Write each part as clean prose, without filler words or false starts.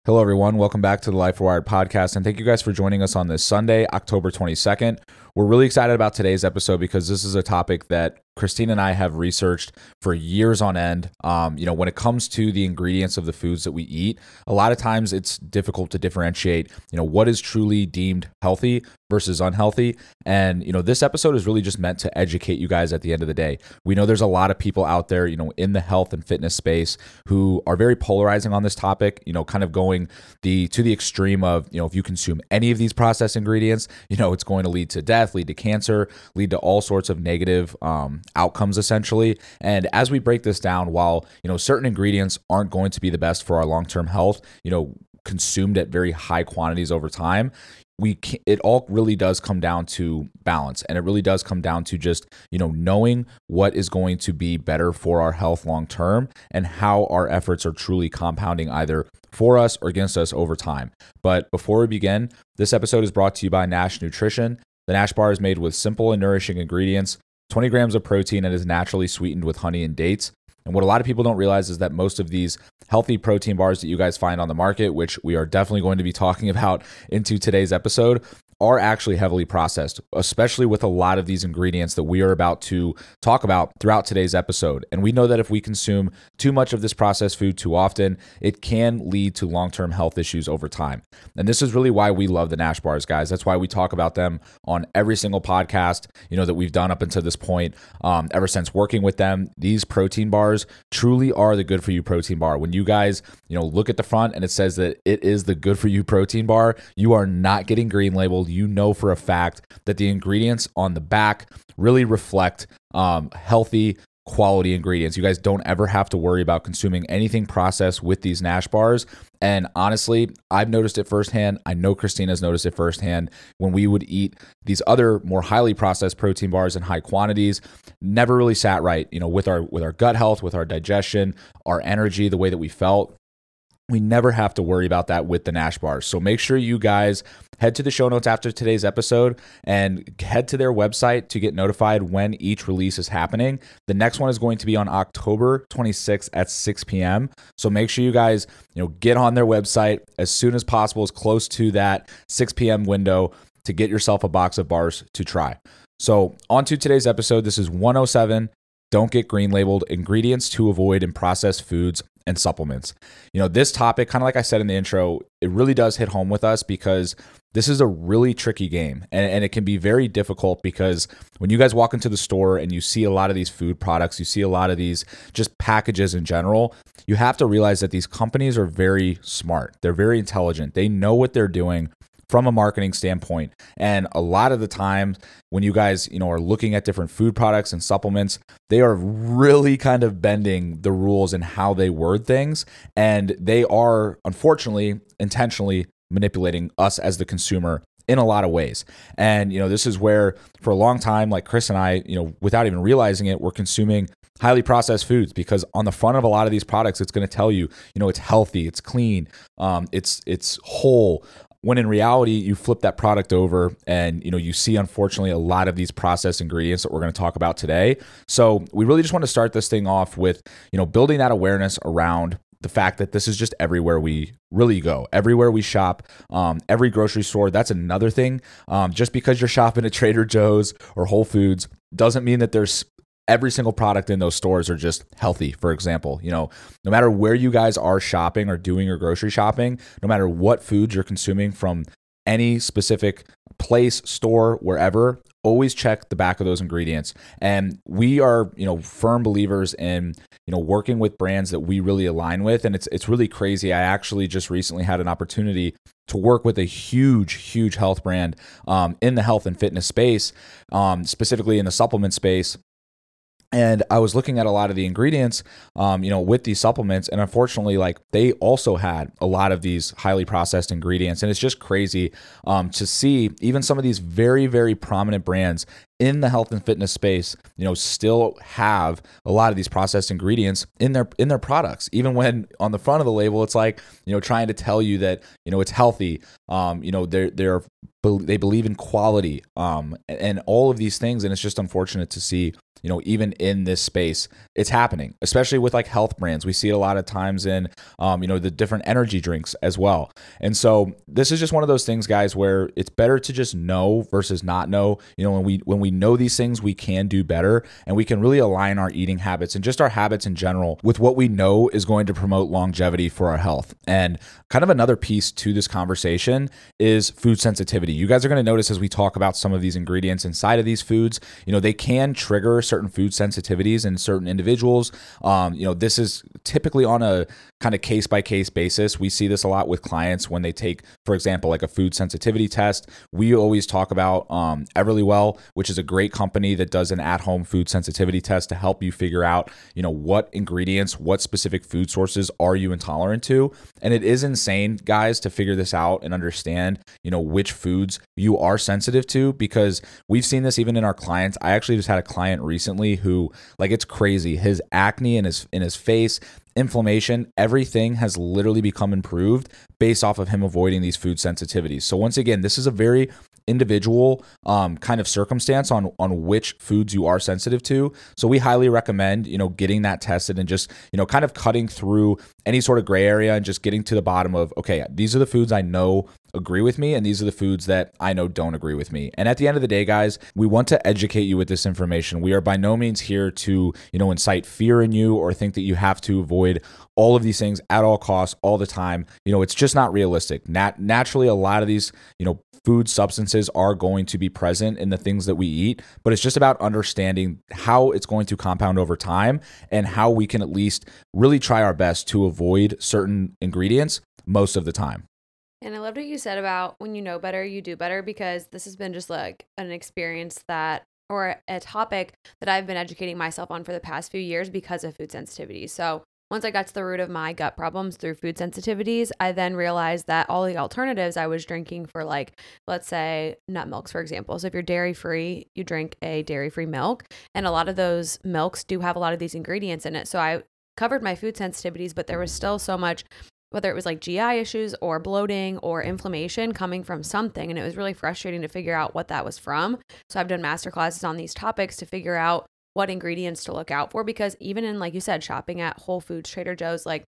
Hello, everyone. Welcome back to the Life Wired podcast. And thank you guys for joining us on this Sunday, October 22nd. We're really excited about today's episode because this is a topic that Christine and I have researched for years on end. When it comes to the ingredients of the foods that we eat, a lot of times it's difficult to differentiate, what is truly deemed healthy versus unhealthy. And, this episode is really just meant to educate you guys at the end of the day. We know there's a lot of people out there, in the health and fitness space who are very polarizing on this topic, kind of going to the extreme of, if you consume any of these processed ingredients, it's going to lead to death, lead to cancer, lead to all sorts of negative outcomes essentially. And as we break this down, while, certain ingredients aren't going to be the best for our long-term health, consumed at very high quantities over time, it all really does come down to balance, and it really does come down to just, knowing what is going to be better for our health long term and how our efforts are truly compounding either for us or against us over time. But before we begin, this episode is brought to you by Nash Nutrition. The Nash bar is made with simple and nourishing ingredients, 20 grams of protein, and is naturally sweetened with honey and dates. And what a lot of people don't realize is that most of these healthy protein bars that you guys find on the market, which we are definitely going to be talking about into today's episode, are actually heavily processed, especially with a lot of these ingredients that we are about to talk about throughout today's episode. And we know that if we consume too much of this processed food too often, it can lead to long-term health issues over time. And this is really why we love the Nash bars, guys. That's why we talk about them on every single podcast, that we've done up until this point. Ever since working with them, these protein bars truly are the good for you protein bar. When you guys, look at the front and it says that it is the good for you protein bar, you are not getting green labeled. You know for a fact that the ingredients on the back really reflect healthy, quality ingredients. You guys don't ever have to worry about consuming anything processed with these Nash bars. And honestly, I've noticed it firsthand. I know Christina's noticed it firsthand. When we would eat these other more highly processed protein bars in high quantities, never really sat right, with our gut health, with our digestion, our energy, the way that we felt. We never have to worry about that with the Nash bars. So make sure you guys head to the show notes after today's episode and head to their website to get notified when each release is happening. The next one is going to be on October 26th at 6 p.m. So make sure you guys, get on their website as soon as possible, as close to that 6 p.m. window to get yourself a box of bars to try. So on to today's episode. This is 107. Don't get green labeled: ingredients to avoid in processed foods and supplements. This topic, kind of like I said in the intro, it really does hit home with us because this is a really tricky game, and it can be very difficult because when you guys walk into the store and you see a lot of these food products, you see a lot of these just packages in general, you have to realize that these companies are very smart. They're very intelligent. They know what they're doing from a marketing standpoint. And a lot of the time when you guys, are looking at different food products and supplements, they are really kind of bending the rules in how they word things. And they are, unfortunately, intentionally manipulating us as the consumer in a lot of ways. And, this is where for a long time, like Chris and I, without even realizing it, we're consuming highly processed foods because on the front of a lot of these products, it's going to tell you, it's healthy, it's clean, it's whole. When in reality, you flip that product over and, you see, unfortunately, a lot of these processed ingredients that we're going to talk about today. So we really just want to start this thing off with, building that awareness around the fact that this is just everywhere we really go, everywhere we shop, every grocery store. That's another thing. Just because you're shopping at Trader Joe's or Whole Foods doesn't mean that there's every single product in those stores are just healthy. For example, no matter where you guys are shopping or doing your grocery shopping, no matter what foods you're consuming from any specific place, store, wherever, always check the back of those ingredients. And we are, firm believers in, working with brands that we really align with. And it's really crazy. I actually just recently had an opportunity to work with a huge health brand in the health and fitness space, specifically in the supplement space. And I was looking at a lot of the ingredients, with these supplements, and unfortunately, they also had a lot of these highly processed ingredients. And it's just crazy to see even some of these very, very prominent brands in the health and fitness space, still have a lot of these processed ingredients in their products. Even when on the front of the label, it's trying to tell you that, it's healthy. They believe in quality, and all of these things. And it's just unfortunate to see even in this space, it's happening, especially with like health brands. We see it a lot of times in, the different energy drinks as well. And so this is just one of those things, guys, where it's better to just know versus not know. When we know these things, we can do better, and we can really align our eating habits and just our habits in general with what we know is going to promote longevity for our health. And kind of another piece to this conversation is food sensitivity. You guys are going to notice as we talk about some of these ingredients inside of these foods, they can trigger certain food sensitivities in certain individuals. This is typically on a kind of case by case basis. We see this a lot with clients when they take, for example, like a food sensitivity test. We always talk about Everlywell, which is a great company that does an at-home food sensitivity test to help you figure out, what ingredients, what specific food sources are you intolerant to. And it is insane, guys, to figure this out and understand, which foods you are sensitive to, because we've seen this even in our clients. I actually just had a client recently who, like, it's crazy. His acne in his face, inflammation, everything has literally become improved based off of him avoiding these food sensitivities. So once again, this is a very individual kind of circumstance on which foods you are sensitive to. So we highly recommend, getting that tested and just, kind of cutting through any sort of gray area and just getting to the bottom of, okay, these are the foods I know agree with me, and these are the foods that I know don't agree with me. And at the end of the day, guys, we want to educate you with this information. We are by no means here to, incite fear in you or think that you have to avoid all of these things at all costs all the time. It's just not realistic. Naturally, a lot of these, food substances are going to be present in the things that we eat, but it's just about understanding how it's going to compound over time and how we can at least really try our best to avoid certain ingredients most of the time. And I loved what you said about when you know better, you do better, because this has been just like an experience or a topic that I've been educating myself on for the past few years because of food sensitivity. So once I got to the root of my gut problems through food sensitivities, I then realized that all the alternatives I was drinking for, like, let's say nut milks, for example. So if you're dairy free, you drink a dairy free milk, and a lot of those milks do have a lot of these ingredients in it. So I covered my food sensitivities, but there was still so much, whether it was like GI issues or bloating or inflammation coming from something. And it was really frustrating to figure out what that was from. So I've done masterclasses on these topics to figure out what ingredients to look out for, because even in, like you said, shopping at Whole Foods, Trader Joe's, like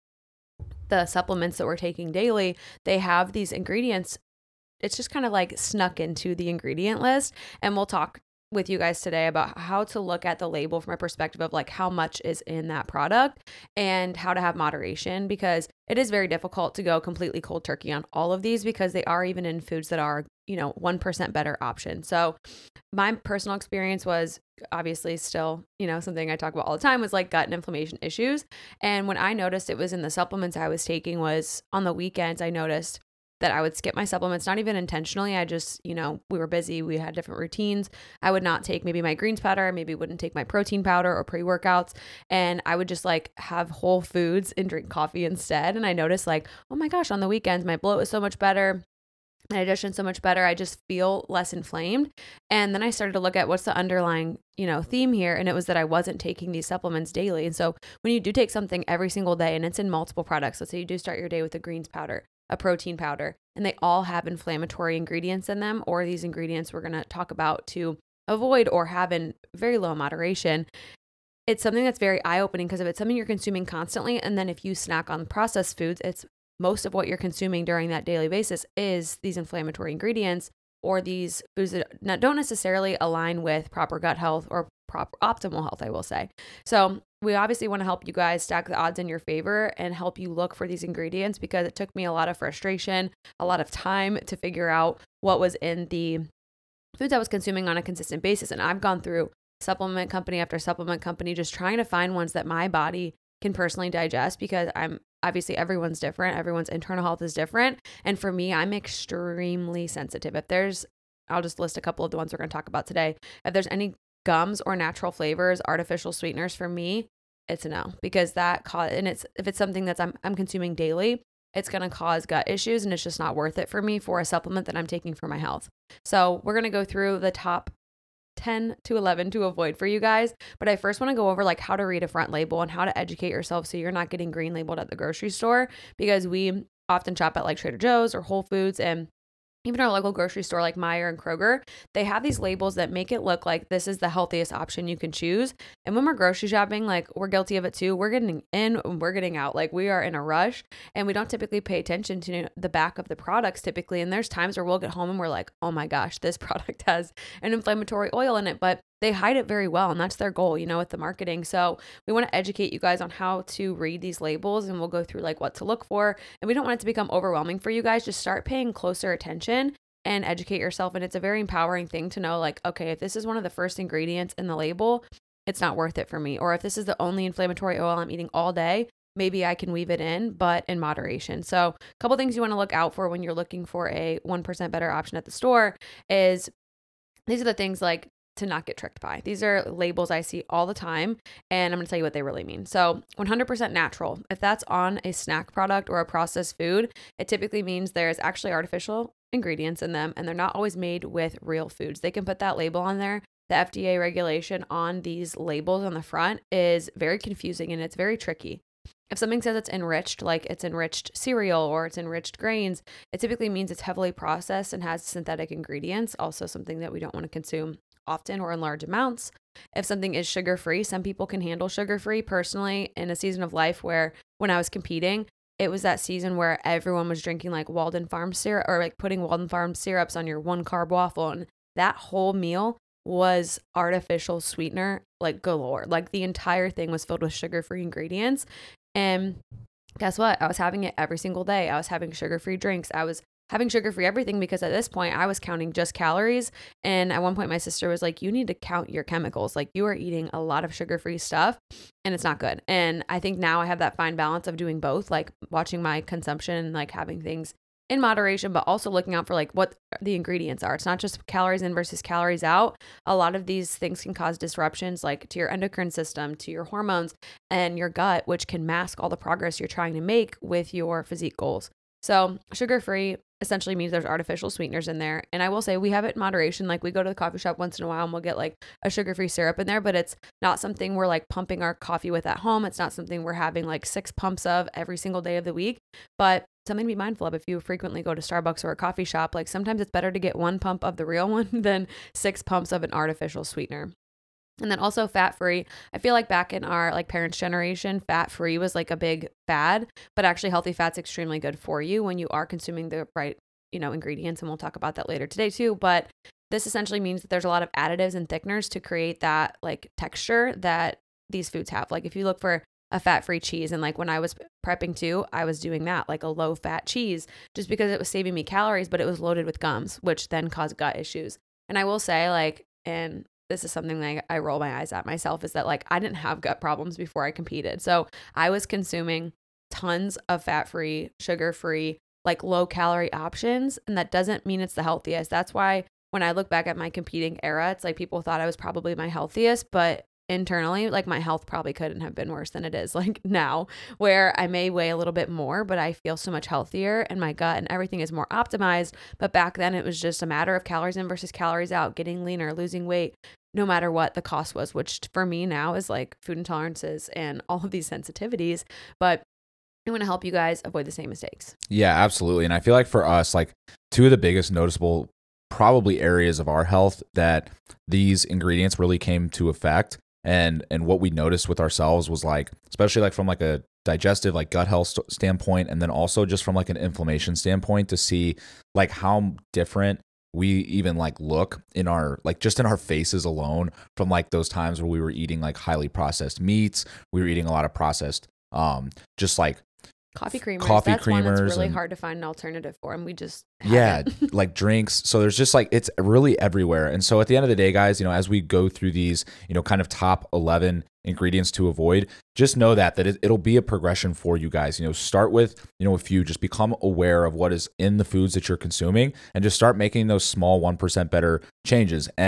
the supplements that we're taking daily, they have these ingredients. It's just kind of like snuck into the ingredient list. And we'll talk with you guys today about how to look at the label from a perspective of like how much is in that product and how to have moderation, because it is very difficult to go completely cold turkey on all of these, because they are even in foods that are, 1% better option. So my personal experience was obviously still, something I talk about all the time, was like gut and inflammation issues. And when I noticed it was in the supplements I was taking, was on the weekends, I noticed that I would skip my supplements, not even intentionally. I just, we were busy. We had different routines. I would not take maybe my greens powder, maybe wouldn't take my protein powder or pre-workouts. And I would just like have whole foods and drink coffee instead. And I noticed like, oh my gosh, on the weekends, my bloat is so much better. My digestion so much better. I just feel less inflamed. And then I started to look at what's the underlying, theme here. And it was that I wasn't taking these supplements daily. And so when you do take something every single day and it's in multiple products, let's say you do start your day with a greens powder, a protein powder, and they all have inflammatory ingredients in them, or these ingredients we're going to talk about to avoid or have in very low moderation, it's something that's very eye-opening, because if it's something you're consuming constantly, and then if you snack on processed foods, it's most of what you're consuming during that daily basis is these inflammatory ingredients or these foods that don't necessarily align with proper gut health or proper optimal health, I will say. So we obviously want to help you guys stack the odds in your favor and help you look for these ingredients, because it took me a lot of frustration, a lot of time to figure out what was in the foods I was consuming on a consistent basis. And I've gone through supplement company after supplement company just trying to find ones that my body can personally digest, because obviously everyone's different. Everyone's internal health is different. And for me, I'm extremely sensitive. I'll just list a couple of the ones we're going to talk about today. If there's any gums or natural flavors, artificial sweeteners, for me, it's a no, because if it's something that I'm consuming daily, it's going to cause gut issues, and it's just not worth it for me for a supplement that I'm taking for my health. So we're going to go through the top 10 to 11 to avoid for you guys. But I first want to go over like how to read a front label and how to educate yourself so you're not getting green labeled at the grocery store, because we often shop at like Trader Joe's or Whole Foods, and even our local grocery store like Meijer and Kroger, they have these labels that make it look like this is the healthiest option you can choose. And when we're grocery shopping, like we're guilty of it too. We're getting in and we're getting out. Like we are in a rush and we don't typically pay attention to the back of the products typically. And there's times where we'll get home and we're like, oh my gosh, this product has an inflammatory oil in it, but they hide it very well. And that's their goal, with the marketing. So we want to educate you guys on how to read these labels, and we'll go through like what to look for. And we don't want it to become overwhelming for you guys. Just start paying closer attention and educate yourself. And it's a very empowering thing to know, like, okay, if this is one of the first ingredients in the label, it's not worth it for me. Or if this is the only inflammatory oil I'm eating all day, maybe I can weave it in, but in moderation. So a couple things you want to look out for when you're looking for a 1% better option at the store is these are the things like to not get tricked by. These are labels I see all the time, and I'm going to tell you what they really mean. So 100% natural. If that's on a snack product or a processed food, it typically means there's actually artificial ingredients in them, and they're not always made with real foods. They can put that label on there. The FDA regulation on these labels on the front is very confusing and it's very tricky. If something says it's enriched, like it's enriched cereal or it's enriched grains, it typically means it's heavily processed and has synthetic ingredients, also something that we don't want to consume often or in large amounts. If something is sugar-free, some people can handle sugar-free. Personally, in a season of life where when I was competing, it was that season where everyone was drinking like Walden Farm syrup or like putting Walden Farm syrups on your 1-carb waffle. And that whole meal was artificial sweetener, like galore. Like the entire thing was filled with sugar-free ingredients. And guess what? I was having it every single day. I was having sugar-free drinks. I was having sugar-free everything because at this point I was counting just calories. And at one point my sister was like, you need to count your chemicals. Like you are eating a lot of sugar-free stuff and it's not good. And I think now I have that fine balance of doing both, like watching my consumption, like having things in moderation, but also looking out for like what the ingredients are. It's not just calories in versus calories out. A lot of these things can cause disruptions like to your endocrine system, to your hormones and your gut, which can mask all the progress you're trying to make with your physique goals. So sugar-free essentially means there's artificial sweeteners in there. And I will say we have it in moderation. Like we go to the coffee shop once in a while and we'll get like a sugar-free syrup in there, but it's not something we're like pumping our coffee with at home. It's not something we're having like 6 pumps of every single day of the week, but something to be mindful of if you frequently go to Starbucks or a coffee shop. Like sometimes it's better to get 1 pump of the real one than 6 pumps of an artificial sweetener. And then also fat-free. I feel like back in our like parents' generation, fat-free was like a big fad, but actually healthy fat's extremely good for you when you are consuming the right, ingredients. And we'll talk about that later today too. But this essentially means that there's a lot of additives and thickeners to create that like texture that these foods have. Like if you look for a fat-free cheese, and like when I was prepping too, I was doing that, like a low-fat cheese, just because it was saving me calories, but it was loaded with gums, which then caused gut issues. And I will say like, and this is something that I roll my eyes at myself, is that like I didn't have gut problems before I competed. So I was consuming tons of fat-free, sugar-free, like low-calorie options. And that doesn't mean it's the healthiest. That's why when I look back at my competing era, it's like people thought I was probably my healthiest, but internally, like my health probably couldn't have been worse than it is like now, where I may weigh a little bit more, but I feel so much healthier and my gut and everything is more optimized. But back then it was just a matter of calories in versus calories out, getting leaner, losing weight, no matter what the cost was, which for me now is like food intolerances and all of these sensitivities. But I want to help you guys avoid the same mistakes. Yeah, absolutely. And I feel like for us, like 2 of the biggest noticeable probably areas of our health that these ingredients really came to affect, and what we noticed with ourselves was like, especially like from like a digestive, like gut health standpoint, and then also just from like an inflammation standpoint, to see like how different we even like look in our, like just in our faces alone from like those times where we were eating like highly processed meats, we were eating a lot of processed, just like coffee creamers. Coffee that's creamers. One that's really and, hard to find an alternative for, and we just like drinks. So there's just like, it's really everywhere. And so at the end of the day, guys, as we go through these, kind of top 11 ingredients to avoid, just know that it'll be a progression for you guys. Start with, a few, just become aware of what is in the foods that you're consuming and just start making those small 1% better changes. And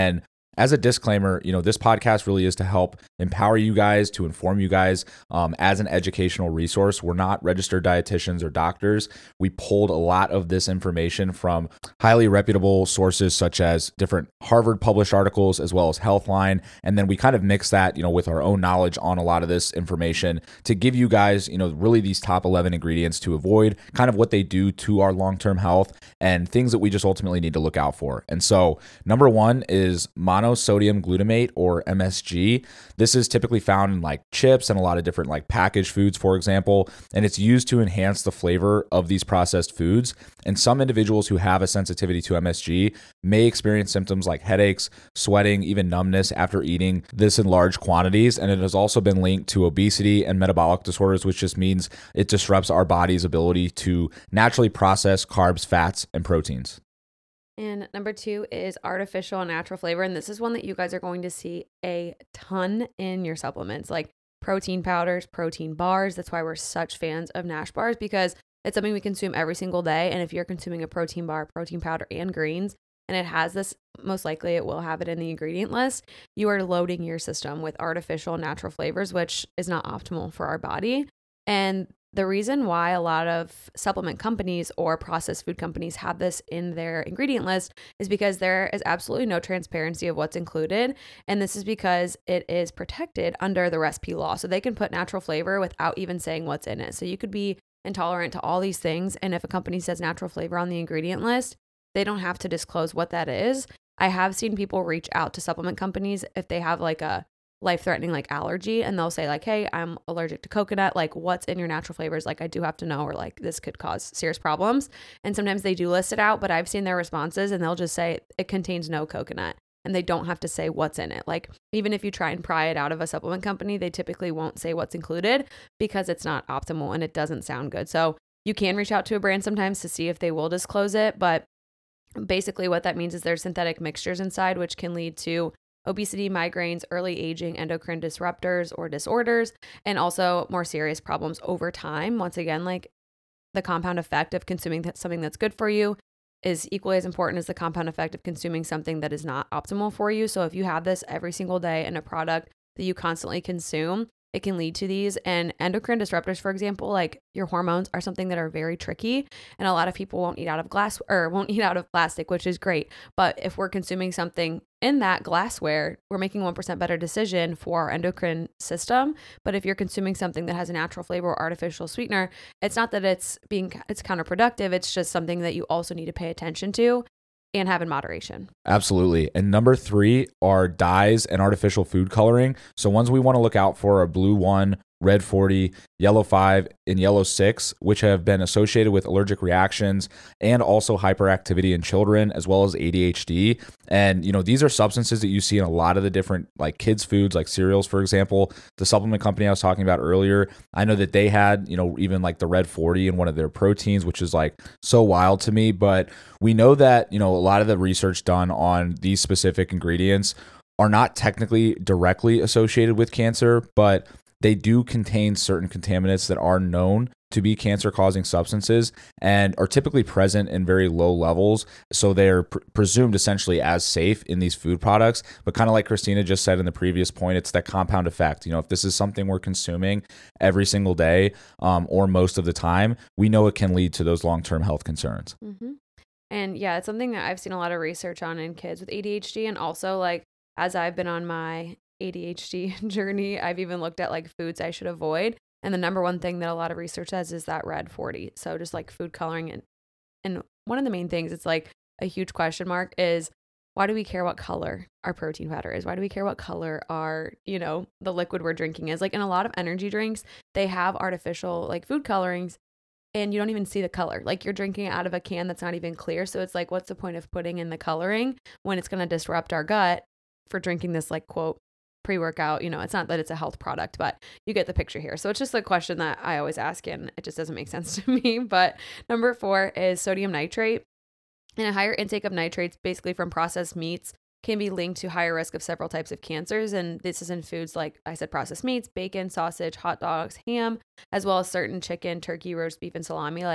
As a disclaimer, this podcast really is to help empower you guys, to inform you guys as an educational resource. We're not registered dietitians or doctors. We pulled a lot of this information from highly reputable sources such as different Harvard published articles as well as Healthline. And then we kind of mix that, with our own knowledge on a lot of this information to give you guys, really these top 11 ingredients to avoid, kind of what they do to our long-term health and things that we just ultimately need to look out for. And so number one is monosodium glutamate, or MSG. This is typically found in like chips and a lot of different like packaged foods, for example, and it's used to enhance the flavor of these processed foods. And some individuals who have a sensitivity to MSG may experience symptoms like headaches, sweating, even numbness after eating this in large quantities. And it has also been linked to obesity and metabolic disorders, which just means it disrupts our body's ability to naturally process carbs, fats, and proteins. And number two is artificial and natural flavor. And this is one that you guys are going to see a ton in your supplements, like protein powders, protein bars. That's why we're such fans of Nash bars, because it's something we consume every single day. And if you're consuming a protein bar, protein powder, and greens, and it has this, most likely it will have it in the ingredient list, you are loading your system with artificial and natural flavors, which is not optimal for our body. And the reason why a lot of supplement companies or processed food companies have this in their ingredient list is because there is absolutely no transparency of what's included. And this is because it is protected under the recipe law. So they can put natural flavor without even saying what's in it. So you could be intolerant to all these things. And if a company says natural flavor on the ingredient list, they don't have to disclose what that is. I have seen people reach out to supplement companies if they have like a life-threatening like allergy, and they'll say like, hey, I'm allergic to coconut, like what's in your natural flavors, like I do have to know, or like this could cause serious problems. And sometimes they do list it out, but I've seen their responses and they'll just say it contains no coconut, and they don't have to say what's in it. Like even if you try and pry it out of a supplement company, they typically won't say what's included because it's not optimal and it doesn't sound good. So you can reach out to a brand sometimes to see if they will disclose it, but basically what that means is there's synthetic mixtures inside, which can lead to obesity, migraines, early aging, endocrine disruptors or disorders, and also more serious problems over time. Once again, like the compound effect of consuming something that's good for you is equally as important as the compound effect of consuming something that is not optimal for you. So if you have this every single day in a product that you constantly consume, it can lead to these. And endocrine disruptors, for example, like your hormones are something that are very tricky. And a lot of people won't eat out of glass or won't eat out of plastic, which is great. But if we're consuming something in that glassware, we're making 1% better decision for our endocrine system. But if you're consuming something that has a natural flavor or artificial sweetener, it's not that it's counterproductive. It's just something that you also need to pay attention to and have in moderation. Absolutely. And number three are dyes and artificial food coloring. So ones we want to look out for are blue 1, red 40, yellow 5, and yellow 6, which have been associated with allergic reactions and also hyperactivity in children, as well as ADHD. And, these are substances that you see in a lot of the different like kids' foods, like cereals, for example. The supplement company I was talking about earlier, I know that they had, even like the red 40 in one of their proteins, which is like so wild to me. But we know that, a lot of the research done on these specific ingredients are not technically directly associated with cancer, but they do contain certain contaminants that are known to be cancer-causing substances and are typically present in very low levels. So they're presumed essentially as safe in these food products. But kind of like Christina just said in the previous point, it's that compound effect. If this is something we're consuming every single day or most of the time, we know it can lead to those long-term health concerns. Mm-hmm. And yeah, it's something that I've seen a lot of research on in kids with ADHD. And also like as I've been on my ADHD journey, I've even looked at like foods I should avoid. And the number one thing that a lot of research says is that red 40. So just like food coloring. And one of the main things, it's like a huge question mark is, why do we care what color our protein powder is? Why do we care what color our, the liquid we're drinking is? Like in a lot of energy drinks, they have artificial like food colorings and you don't even see the color. Like you're drinking out of a can that's not even clear. So it's like, what's the point of putting in the coloring when it's going to disrupt our gut for drinking this like quote pre-workout? It's not that it's a health product, but you get the picture here. So it's just a question that I always ask and it just doesn't make sense to me. But number 4 is sodium nitrate. And a higher intake of nitrates basically from processed meats can be linked to higher risk of several types of cancers. And this is in foods like I said, processed meats, bacon, sausage, hot dogs, ham, as well as certain chicken, turkey, roast beef, and salami. Like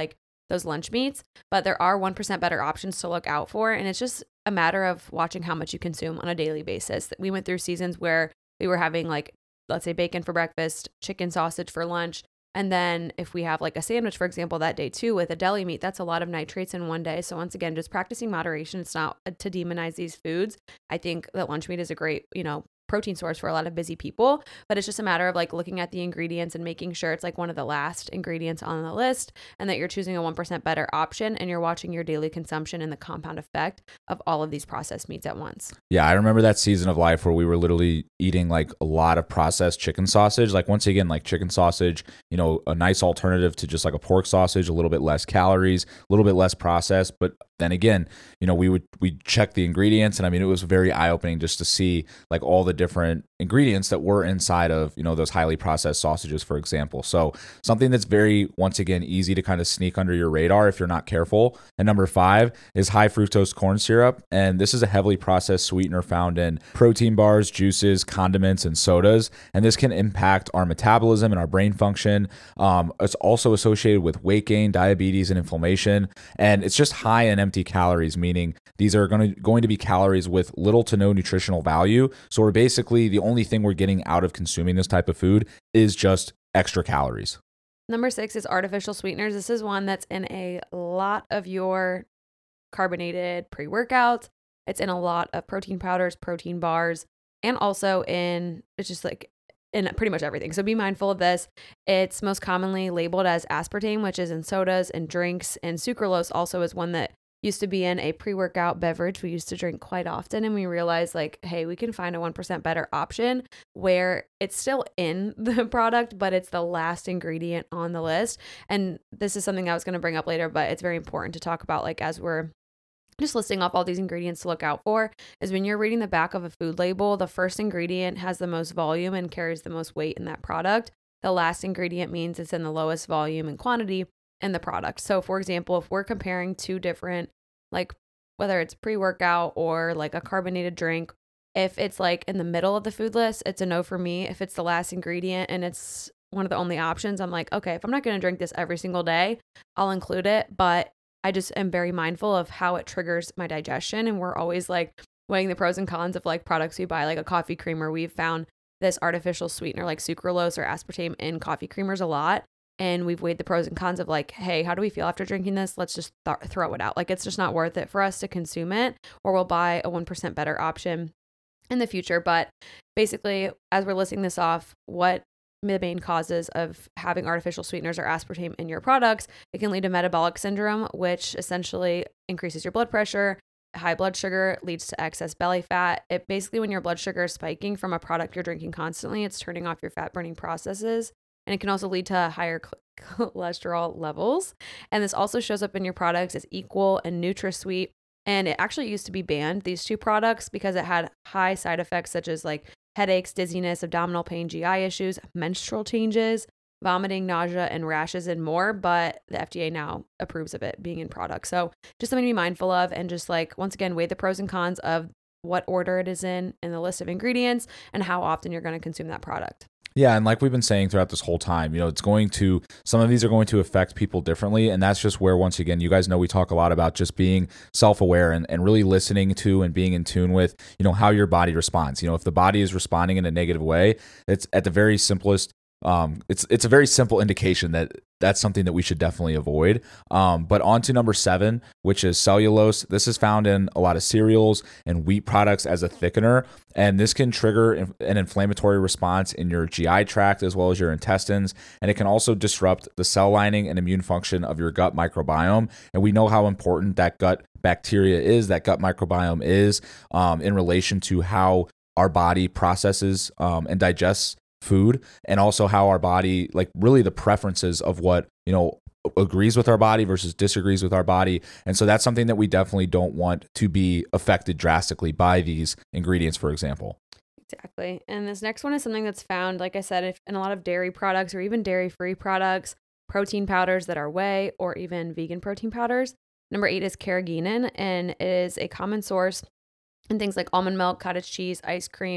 those lunch meats, but there are 1% better options to look out for. And it's just a matter of watching how much you consume on a daily basis. We went through seasons where we were having like, let's say bacon for breakfast, chicken sausage for lunch. And then if we have like a sandwich, for example, that day too with a deli meat, that's a lot of nitrates in one day. So once again, just practicing moderation. It's not to demonize these foods. I think that lunch meat is a great, protein source for a lot of busy people, but it's just a matter of like looking at the ingredients and making sure it's like one of the last ingredients on the list, and that you're choosing a 1% better option, and you're watching your daily consumption and the compound effect of all of these processed meats at once. Yeah, I remember that season of life where we were literally eating like a lot of processed chicken sausage. Like once again, like chicken sausage, a nice alternative to just like a pork sausage, a little bit less calories, a little bit less processed. But then again, we'd check the ingredients, and I mean, it was very eye-opening just to see like all the different ingredients that were inside of, those highly processed sausages, for example. So something that's very, once again, easy to kind of sneak under your radar if you're not careful. And number 5 is high fructose corn syrup. And this is a heavily processed sweetener found in protein bars, juices, condiments, and sodas. And this can impact our metabolism and our brain function. It's also associated with weight gain, diabetes, and inflammation. And it's just high in empty calories, meaning these are going to be calories with little to no nutritional value. So we're basically, the only thing we're getting out of consuming this type of food is just extra calories. Number 6 is artificial sweeteners. This is one that's in a lot of your carbonated pre-workouts. It's in a lot of protein powders, protein bars, and also it's just like in pretty much everything. So be mindful of this. It's most commonly labeled as aspartame, which is in sodas and drinks, and sucralose also is one that used to be in a pre-workout beverage we used to drink quite often, and we realized like, hey, we can find a 1% better option where it's still in the product, but it's the last ingredient on the list. And this is something I was going to bring up later, but it's very important to talk about, like, as we're just listing off all these ingredients to look out for, is when you're reading the back of a food label, the first ingredient has the most volume and carries the most weight in that product. The last ingredient means it's in the lowest volume and quantity in the product. So for example, if we're comparing two different, like whether it's pre-workout or like a carbonated drink, if it's like in the middle of the food list, it's a no for me. If it's the last ingredient and it's one of the only options, I'm like, okay, if I'm not going to drink this every single day, I'll include it. But I just am very mindful of how it triggers my digestion. And we're always like weighing the pros and cons of like products we buy, like a coffee creamer. We've found this artificial sweetener like sucralose or aspartame in coffee creamers a lot. And we've weighed the pros and cons of like, hey, how do we feel after drinking this? Let's just throw it out. Like, it's just not worth it for us to consume it, or we'll buy a 1% better option in the future. But basically, as we're listing this off, what the main causes of having artificial sweeteners or aspartame in your products, it can lead to metabolic syndrome, which essentially increases your blood pressure. High blood sugar leads to excess belly fat. It basically, when your blood sugar is spiking from a product you're drinking constantly, it's turning off your fat burning processes. And it can also lead to higher cholesterol levels. And this also shows up in your products as Equal and NutraSweet. And it actually used to be banned, these two products, because it had high side effects such as like headaches, dizziness, abdominal pain, GI issues, menstrual changes, vomiting, nausea, and rashes, and more. But the FDA now approves of it being in products. So just something to be mindful of, and just like, once again, weigh the pros and cons of what order it is in the list of ingredients and how often you're going to consume that product. Yeah, and like we've been saying throughout this whole time, some of these are going to affect people differently. And that's just where, once again, you guys know we talk a lot about just being self-aware and really listening to and being in tune with, how your body responds. If the body is responding in a negative way, it's at the very simplest. It's a very simple indication that that's something that we should definitely avoid. But on to number 7, which is cellulose. This is found in a lot of cereals and wheat products as a thickener, and this can trigger an inflammatory response in your GI tract as well as your intestines, and it can also disrupt the cell lining and immune function of your gut microbiome. And we know how important that gut bacteria is, that gut microbiome is, in relation to how our body processes and digests food, and also how our body, like really the preferences of what, agrees with our body versus disagrees with our body. And so that's something that we definitely don't want to be affected drastically by these ingredients, for example. Exactly. And this next one is something that's found, like I said, in a lot of dairy products or even dairy-free products, protein powders that are whey or even vegan protein powders. Number 8 is carrageenan, and it is a common source in things like almond milk, cottage cheese, ice cream,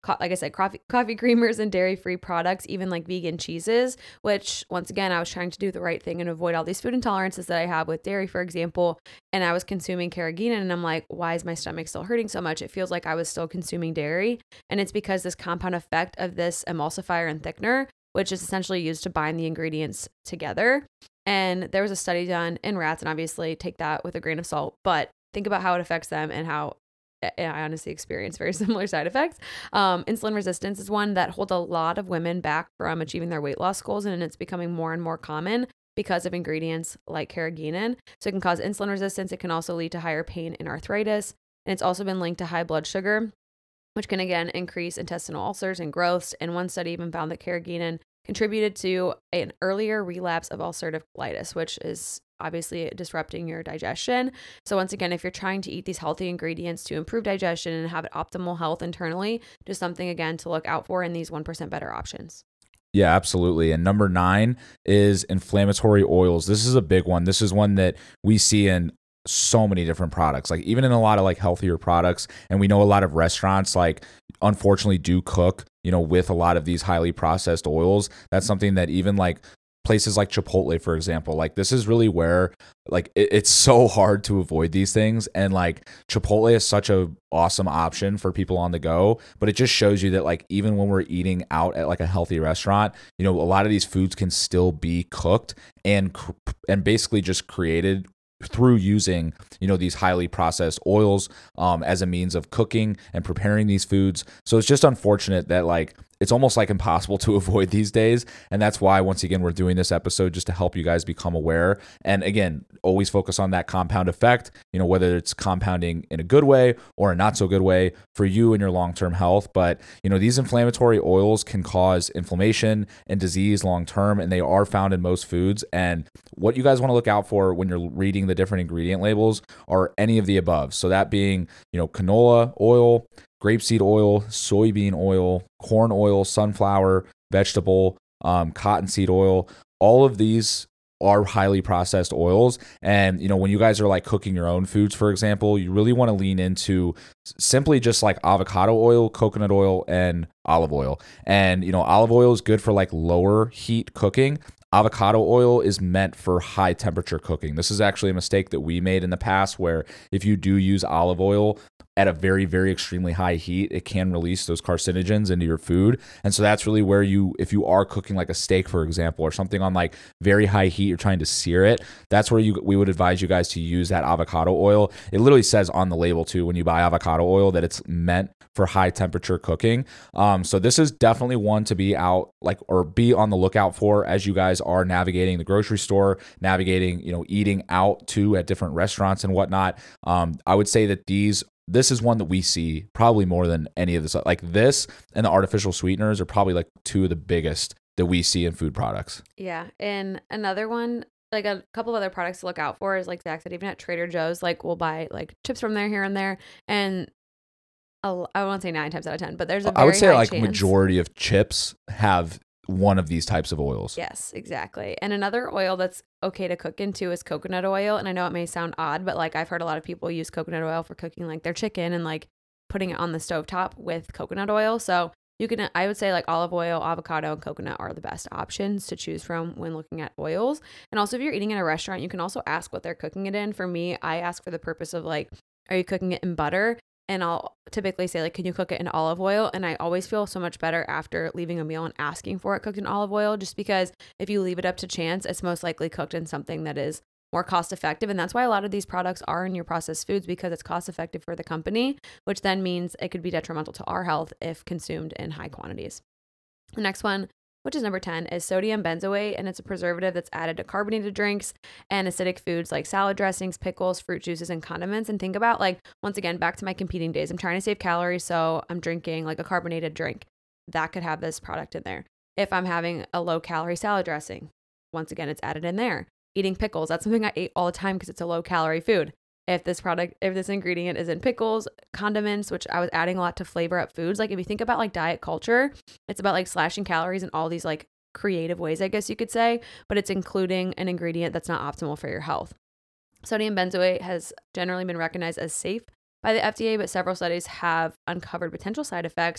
like I said, coffee creamers and dairy-free products, even like vegan cheeses, which once again, I was trying to do the right thing and avoid all these food intolerances that I have with dairy, for example. And I was consuming carrageenan and I'm like, why is my stomach still hurting so much? It feels like I was still consuming dairy. And it's because this compound effect of this emulsifier and thickener, which is essentially used to bind the ingredients together. And there was a study done in rats, and obviously take that with a grain of salt, but think about how it affects them and how I honestly experience very similar side effects. Insulin resistance is one that holds a lot of women back from achieving their weight loss goals, and it's becoming more and more common because of ingredients like carrageenan. So it can cause insulin resistance. It can also lead to higher pain and arthritis. And it's also been linked to high blood sugar, which can again increase intestinal ulcers and growths. And one study even found that carrageenan contributed to an earlier relapse of ulcerative colitis, which is obviously disrupting your digestion. So once again, if you're trying to eat these healthy ingredients to improve digestion and have optimal health internally, just something again to look out for in these 1% better options. Yeah, absolutely. And number 9 is inflammatory oils. This is a big one. This is one that we see in so many different products, like even in a lot of like healthier products. And we know a lot of restaurants like unfortunately do cook, with a lot of these highly processed oils. That's something that even like places like Chipotle, for example, like this is really where like it's so hard to avoid these things. And like Chipotle is such a awesome option for people on the go, but it just shows you that like even when we're eating out at like a healthy restaurant, a lot of these foods can still be cooked and basically just created through using these highly processed oils as a means of cooking and preparing these foods. So it's just unfortunate that like it's almost like impossible to avoid these days. And that's why, once again, we're doing this episode just to help you guys become aware. And again, always focus on that compound effect, whether it's compounding in a good way or a not so good way for you and your long-term health. But, these inflammatory oils can cause inflammation and disease long-term, and they are found in most foods. And what you guys want to look out for when you're reading the different ingredient labels are any of the above. So that being, canola oil, grapeseed oil, soybean oil, corn oil, sunflower, vegetable, cottonseed oil. All of these are highly processed oils. And, when you guys are like cooking your own foods, for example, you really want to lean into simply just like avocado oil, coconut oil, and olive oil. And, olive oil is good for like lower heat cooking. Avocado oil is meant for high temperature cooking. This is actually a mistake that we made in the past, where if you do use olive oil at a very, very extremely high heat, it can release those carcinogens into your food. And so that's really where if you are cooking like a steak, for example, or something on like very high heat, you're trying to sear it, that's where we would advise you guys to use that avocado oil. It literally says on the label too, when you buy avocado oil, that it's meant for high temperature cooking. So this is definitely one to be out or be on the lookout for as you guys are navigating the grocery store, navigating, eating out too at different restaurants and whatnot. I would say that this is one that we see probably more than any of this. Like this and the artificial sweeteners are probably like two of the biggest that we see in food products. Yeah. And another one, like a couple of other products to look out for is like Zach said, even at Trader Joe's, like we'll buy like chips from there here and there. And I won't say 9 times out of 10, but there's a very I would say high like chance. Majority of chips have one of these types of oils. Yes, exactly. And another oil that's okay to cook into is coconut oil. And I know it may sound odd, but like I've heard a lot of people use coconut oil for cooking like their chicken and like putting it on the stovetop with coconut oil. So I would say like olive oil, avocado, and coconut are the best options to choose from when looking at oils. And also if you're eating in a restaurant, you can also ask what they're cooking it in. For me, I ask for the purpose of like, are you cooking it in butter? And I'll typically say like, can you cook it in olive oil? And I always feel so much better after leaving a meal and asking for it cooked in olive oil, just because if you leave it up to chance, it's most likely cooked in something that is more cost effective. And that's why a lot of these products are in your processed foods, because it's cost effective for the company, which then means it could be detrimental to our health if consumed in high quantities. The next one, which is number 10, is sodium benzoate, and it's a preservative that's added to carbonated drinks and acidic foods like salad dressings, pickles, fruit juices, and condiments. And think about like, once again, back to my competing days. I'm trying to save calories, so I'm drinking like a carbonated drink. That could have this product in there. If I'm having a low-calorie salad dressing, once again, it's added in there. Eating pickles, that's something I ate all the time because it's a low-calorie food. If this ingredient is in pickles, condiments, which I was adding a lot to flavor up foods. Like if you think about like diet culture, it's about like slashing calories in all these like creative ways, I guess you could say, but it's including an ingredient that's not optimal for your health. Sodium benzoate has generally been recognized as safe by the FDA, but several studies have uncovered potential side effects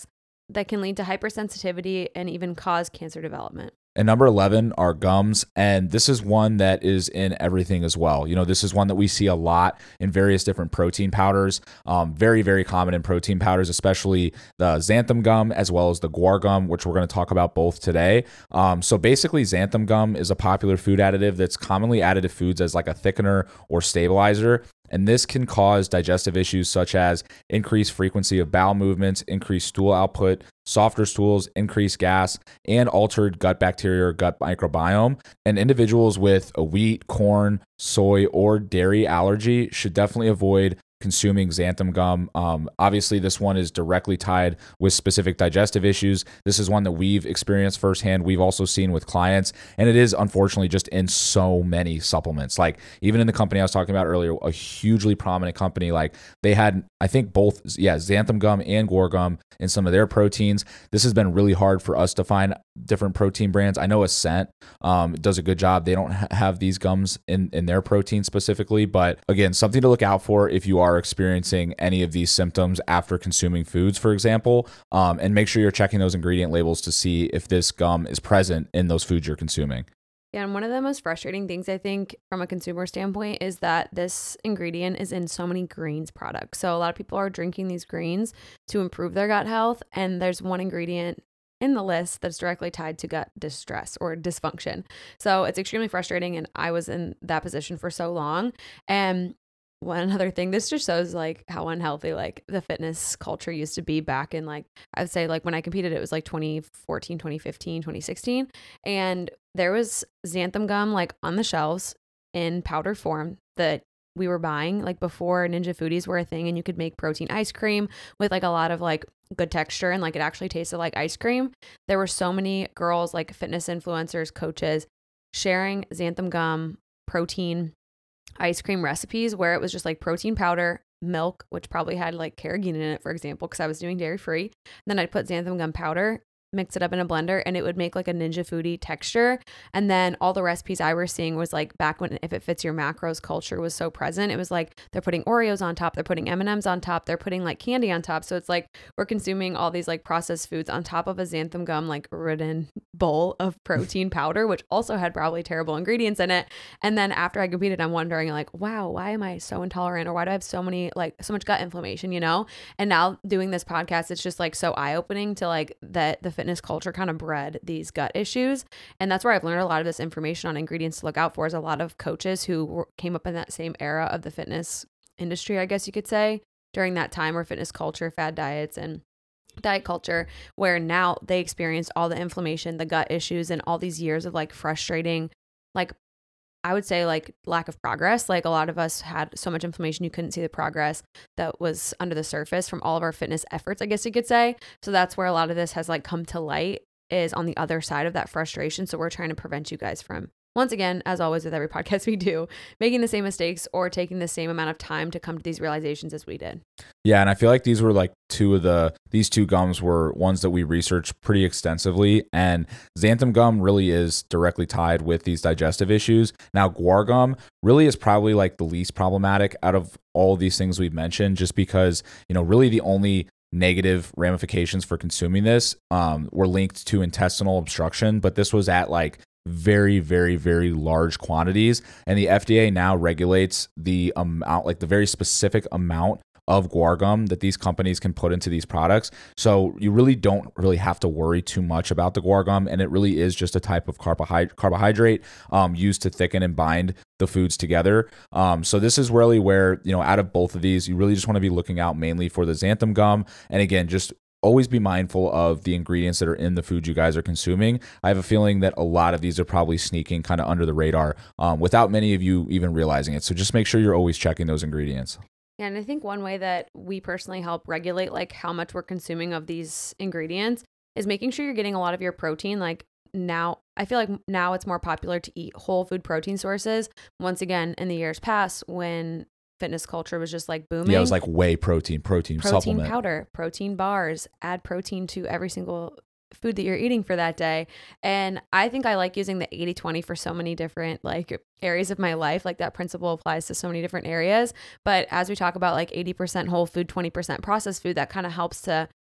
that can lead to hypersensitivity and even cause cancer development. And number 11 are gums. And this is one that is in everything as well. This is one that we see a lot in various different protein powders. Very, very common in protein powders, especially the xanthan gum as well as the guar gum, which we're going to talk about both today. So basically, xanthan gum is a popular food additive that's commonly added to foods as like a thickener or stabilizer. And this can cause digestive issues such as increased frequency of bowel movements, increased stool output, softer stools, increased gas, and altered gut bacteria or gut microbiome. And individuals with a wheat, corn, soy, or dairy allergy should definitely avoid consuming xanthan gum. Obviously, this one is directly tied with specific digestive issues. This is one that we've experienced firsthand. We've also seen with clients, and it is unfortunately just in so many supplements. Like even in the company I was talking about earlier, a hugely prominent company, like they had, I think both, xanthan gum and guar gum in some of their proteins. This has been really hard for us to find different protein brands. I know Ascent does a good job. They don't have these gums in their protein specifically, but again, something to look out for if you are experiencing any of these symptoms after consuming foods, for example, and make sure you're checking those ingredient labels to see if this gum is present in those foods you're consuming. Yeah, and one of the most frustrating things I think from a consumer standpoint is that this ingredient is in so many greens products. So a lot of people are drinking these greens to improve their gut health, and there's one ingredient in the list that's directly tied to gut distress or dysfunction. So it's extremely frustrating, and I was in that position for so long. And one other thing, this just shows like how unhealthy like the fitness culture used to be back in like, I'd say like when I competed, it was like 2014, 2015, 2016. And there was xanthan gum like on the shelves in powder form that we were buying like before Ninja Foodies were a thing, and you could make protein ice cream with like a lot of like good texture, and like it actually tasted like ice cream. There were so many girls, like fitness influencers, coaches, sharing xanthan gum protein ice cream recipes where it was just like protein powder, milk, which probably had like carrageenan in it, for example, because I was doing dairy free. Then I'd put xanthan gum powder, mix it up in a blender, and it would make like a Ninja Foodie texture. And then all the recipes I was seeing was like back when If It Fits Your Macros culture was so present. It was like they're putting Oreos on top, they're putting M&Ms on top, they're putting like candy on top. So it's like we're consuming all these like processed foods on top of a xanthan gum like ridden bowl of protein powder, which also had probably terrible ingredients in it. And then after I competed, I'm wondering like, wow, why am I so intolerant, or why do I have so much gut inflammation, And now doing this podcast, it's just like so eye-opening to like that the fitness culture kind of bred these gut issues. And that's where I've learned a lot of this information on ingredients to look out for, is a lot of coaches who came up in that same era of the fitness industry, I guess you could say, during that time where fitness culture, fad diets, and diet culture, where now they experienced all the inflammation, the gut issues, and all these years of like frustrating, like I would say like lack of progress. Like a lot of us had so much inflammation, you couldn't see the progress that was under the surface from all of our fitness efforts, I guess you could say. So that's where a lot of this has like come to light, is on the other side of that frustration. So we're trying to prevent you guys from, once again, as always with every podcast we do, making the same mistakes or taking the same amount of time to come to these realizations as we did. Yeah, and I feel like these were like these two gums were ones that we researched pretty extensively, and xanthan gum really is directly tied with these digestive issues. Now, guar gum really is probably like the least problematic out of all of these things we've mentioned, just because, really the only negative ramifications for consuming this were linked to intestinal obstruction, but this was at like very, very, very large quantities. And the FDA now regulates the amount, like the very specific amount of guar gum that these companies can put into these products. So you really don't really have to worry too much about the guar gum. And it really is just a type of carbohydrate used to thicken and bind the foods together. So this is really where, out of both of these, you really just want to be looking out mainly for the xanthan gum. And again, just always be mindful of the ingredients that are in the food you guys are consuming. I have a feeling that a lot of these are probably sneaking kind of under the radar without many of you even realizing it. So just make sure you're always checking those ingredients. Yeah, and I think one way that we personally help regulate like how much we're consuming of these ingredients is making sure you're getting a lot of your protein. Like now, I feel like now it's more popular to eat whole food protein sources. Once again, in the years past, when fitness culture was just like booming. Yeah, it was like whey protein supplement, powder, protein bars, add protein to every single food that you're eating for that day. And I think I like using the 80-20 for so many different like areas of my life. Like that principle applies to so many different areas. But as we talk about like 80% whole food, 20% processed food, that kind of helps to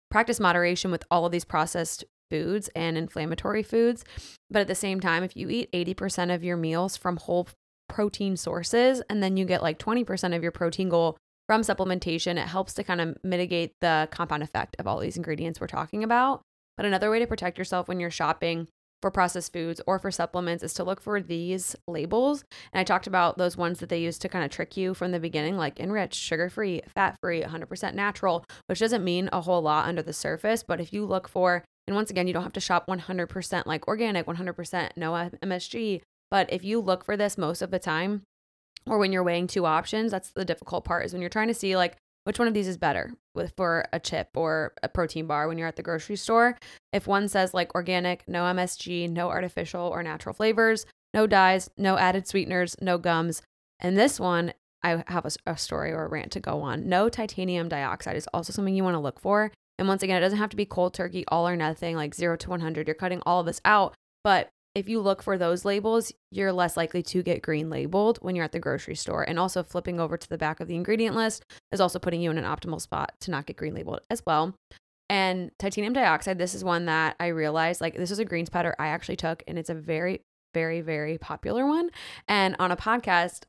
practice moderation with all of these processed foods and inflammatory foods. But at the same time, if you eat 80% of your meals from whole protein sources, and then you get like 20% of your protein goal from supplementation, it helps to kind of mitigate the compound effect of all these ingredients we're talking about. But another way to protect yourself when you're shopping for processed foods or for supplements is to look for these labels. And I talked about those ones that they use to kind of trick you from the beginning, like enriched, sugar-free, fat-free, 100% natural, which doesn't mean a whole lot under the surface. But if you look for, and once again, you don't have to shop 100% like organic, 100% no MSG. But if you look for this most of the time, or when you're weighing two options, that's the difficult part, is when you're trying to see like which one of these is better for a chip or a protein bar when you're at the grocery store. If one says like organic, no MSG, no artificial or natural flavors, no dyes, no added sweeteners, no gums. And this one, I have a story or a rant to go on. No titanium dioxide is also something you want to look for. And once again, it doesn't have to be cold turkey, all or nothing, like 0 to 100. You're cutting all of this out. But if you look for those labels, you're less likely to get green labeled when you're at the grocery store. And also flipping over to the back of the ingredient list is also putting you in an optimal spot to not get green labeled as well. And titanium dioxide, this is one that I realized, like, this was a greens powder I actually took, and it's a very, very, very popular one. And on a podcast,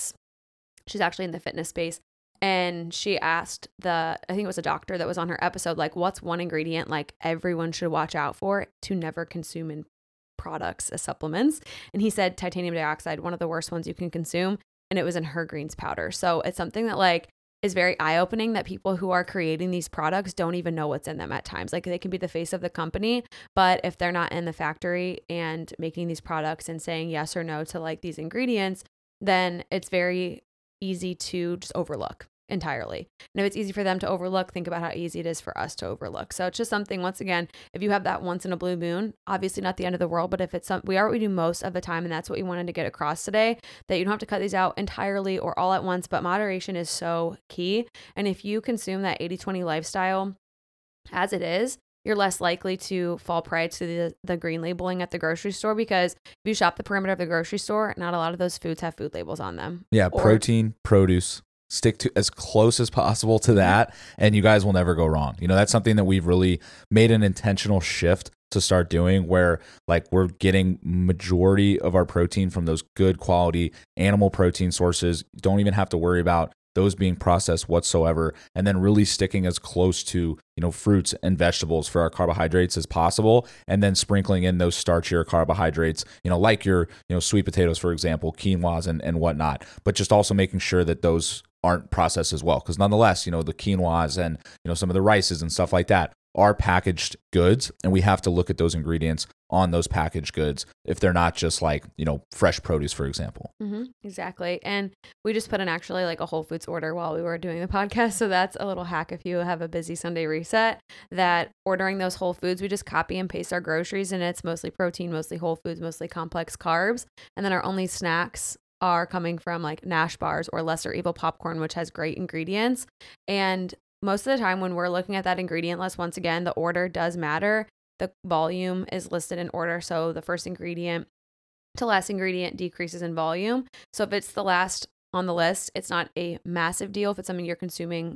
she's actually in the fitness space, and she asked I think it was a doctor that was on her episode, like, what's one ingredient like everyone should watch out for to never consume in products as supplements? And he said titanium dioxide, one of the worst ones you can consume, and it was in her greens powder. So it's something that like is very eye-opening, that people who are creating these products don't even know what's in them at times. Like, they can be the face of the company, but if they're not in the factory and making these products and saying yes or no to like these ingredients, then it's very easy to just overlook entirely. And if it's easy for them to overlook, think about how easy it is for us to overlook. So it's just something, once again, if you have that once in a blue moon, obviously not the end of the world, but if it's we are what we do most of the time, and that's what we wanted to get across today, that you don't have to cut these out entirely or all at once, but moderation is so key. And if you consume that 80-20 lifestyle as it is, you're less likely to fall prey to the green labeling at the grocery store, because if you shop the perimeter of the grocery store, not a lot of those foods have food labels on them. Yeah, protein, produce. Stick to as close as possible to that, and you guys will never go wrong. You know, that's something that we've really made an intentional shift to start doing, where like we're getting majority of our protein from those good quality animal protein sources. Don't even have to worry about those being processed whatsoever, and then really sticking as close to, fruits and vegetables for our carbohydrates as possible, and then sprinkling in those starchier carbohydrates, like your, sweet potatoes, for example, quinoas and whatnot, but just also making sure that those aren't processed as well. Because nonetheless, the quinoas and, some of the rices and stuff like that are packaged goods, and we have to look at those ingredients on those packaged goods if they're not just like, fresh produce, for example. Mm-hmm, exactly. And we just put in actually like a Whole Foods order while we were doing the podcast. So that's a little hack if you have a busy Sunday reset, that ordering those Whole Foods, we just copy and paste our groceries, and it's mostly protein, mostly whole foods, mostly complex carbs. And then our only snacks are coming from like Nash bars or Lesser Evil popcorn, which has great ingredients. And most of the time when we're looking at that ingredient list, once again, the order does matter. The volume is listed in order. So the first ingredient to last ingredient decreases in volume. So if it's the last on the list, it's not a massive deal if it's something you're consuming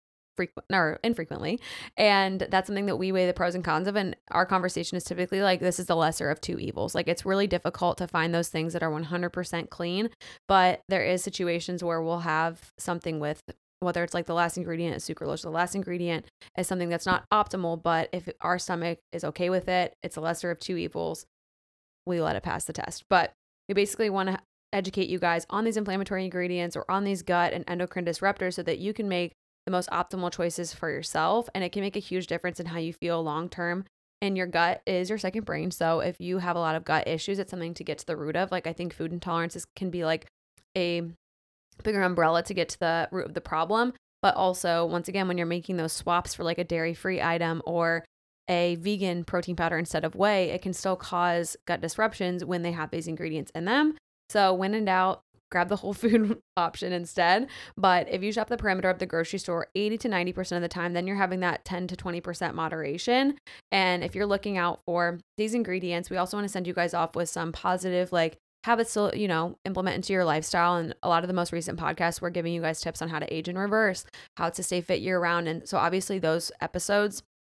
infrequently. And that's something that we weigh the pros and cons of. And our conversation is typically like, this is the lesser of two evils. Like, it's really difficult to find those things that are 100% clean, but there is situations where we'll have something with, whether it's like the last ingredient is sucralose, the last ingredient is something that's not optimal, but if our stomach is okay with it, it's a lesser of two evils, we let it pass the test. But we basically want to educate you guys on these inflammatory ingredients or on these gut and endocrine disruptors so that you can make the most optimal choices for yourself. And it can make a huge difference in how you feel long-term. And your gut is your second brain. So if you have a lot of gut issues, it's something to get to the root of. Like, I think food intolerances can be like a bigger umbrella to get to the root of the problem. But also, once again, when you're making those swaps for like a dairy-free item or a vegan protein powder instead of whey, it can still cause gut disruptions when they have these ingredients in them. So when in doubt, grab the whole food option instead. But if you shop the perimeter of the grocery store 80 to 90% of the time, then you're having that 10 to 20% moderation. And if you're looking out for these ingredients, we also want to send you guys off with some positive like habits to, implement into your lifestyle. And a lot of the most recent podcasts, we're giving you guys tips on how to age in reverse, how to stay fit year round. And so obviously those episodes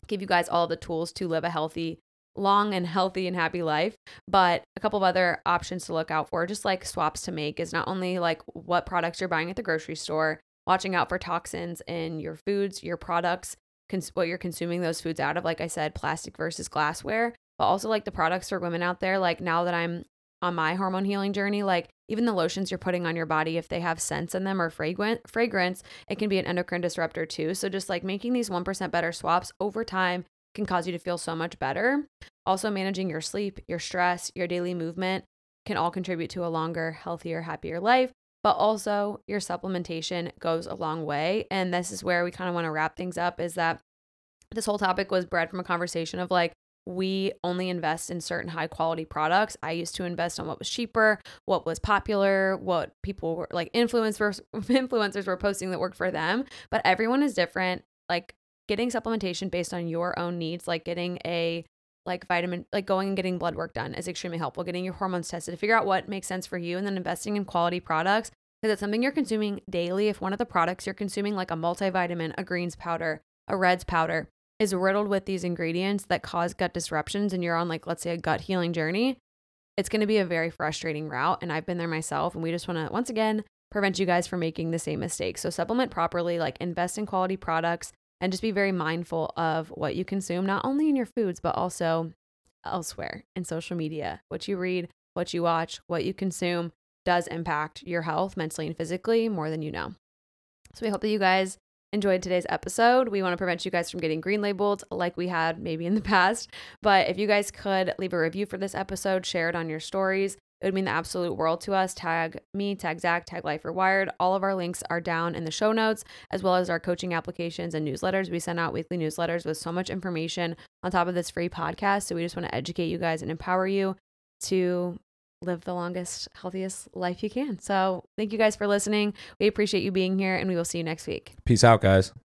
give you guys all the tools to live a healthy, long and healthy and happy life. But a couple of other options to look out for, just like swaps to make, is not only like what products you're buying at the grocery store, watching out for toxins in your foods, your products, what you're consuming those foods out of, like I said, plastic versus glassware, but also like the products for women out there. Like now that I'm on my hormone healing journey, like even the lotions you're putting on your body, if they have scents in them or fragrance, it can be an endocrine disruptor too. So just like making these 1% better swaps over time can cause you to feel so much better. Also managing your sleep, your stress, your daily movement can all contribute to a longer, healthier, happier life. But also your supplementation goes a long way. And this is where we kind of want to wrap things up, is that this whole topic was bred from a conversation of like, we only invest in certain high quality products. I used to invest on what was cheaper, what was popular, what people were like influencers were posting that worked for them. But everyone is different. Like getting supplementation based on your own needs, like getting a like vitamin, like going and getting blood work done is extremely helpful. Getting your hormones tested to figure out what makes sense for you, and then investing in quality products because it's something you're consuming daily. If one of the products you're consuming, like a multivitamin, a greens powder, a reds powder, is riddled with these ingredients that cause gut disruptions, and you're on like, let's say, a gut healing journey, it's going to be a very frustrating route. And I've been there myself, and we just want to, once again, prevent you guys from making the same mistake. So supplement properly, like invest in quality products, and just be very mindful of what you consume, not only in your foods, but also elsewhere in social media. What you read, what you watch, what you consume does impact your health mentally and physically more than you know. So we hope that you guys enjoyed today's episode. We want to prevent you guys from getting green labeled like we had maybe in the past. But if you guys could leave a review for this episode, share it on your stories, it would mean the absolute world to us. Tag me, tag Zach, tag Life Rewired. All of our links are down in the show notes, as well as our coaching applications and newsletters. We send out weekly newsletters with so much information on top of this free podcast. So we just want to educate you guys and empower you to live the longest, healthiest life you can. So thank you guys for listening. We appreciate you being here, and we will see you next week. Peace out, guys.